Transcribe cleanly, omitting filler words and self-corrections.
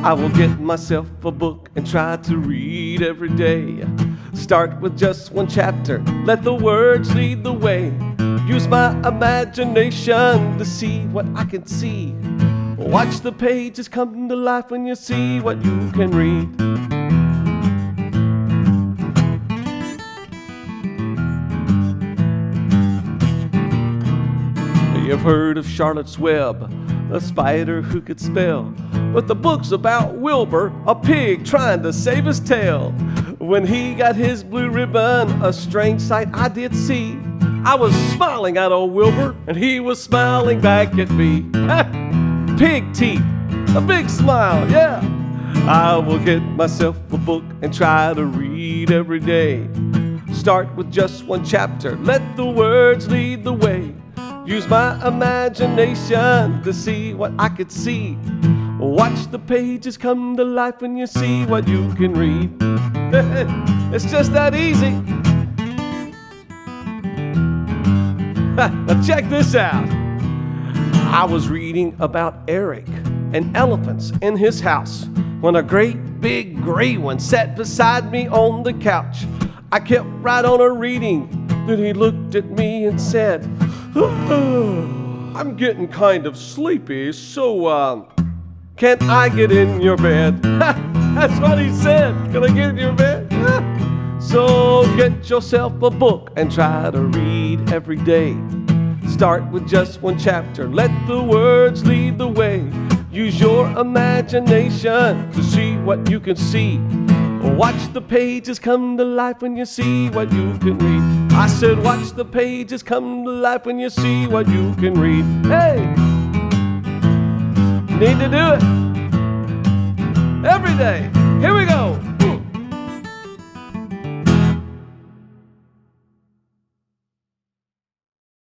I will get myself a book and try to read every day. Start with just one chapter, let the words lead the way. Use my imagination to see what I can see. Watch the pages come to life when you see what you can read. You've heard of Charlotte's Web, a spider who could spell. But the book's about Wilbur, a pig trying to save his tail. When he got his blue ribbon, a strange sight I did see. I was smiling at old Wilbur, and he was smiling back at me. Pig teeth, a big smile, yeah. I will get myself a book and try to read every day. Start with just one chapter, let the words lead the way. Use my imagination to see what I could see. Watch the pages come to life when you see what you can read. It's just that easy. Now check this out. I was reading about Eric and elephants in his house when a great big gray one sat beside me on the couch. I kept right on reading. Then he looked at me and said, I'm getting kind of sleepy, so can't I get in your bed? That's what he said. Can I get in your bed? So get yourself a book and try to read every day. Start with just one chapter, let the words lead the way. Use your imagination to see what you can see. Watch the pages come to life when you see what you can read. I said watch the pages come to life when you see what you can read. Hey! You need to do it every day.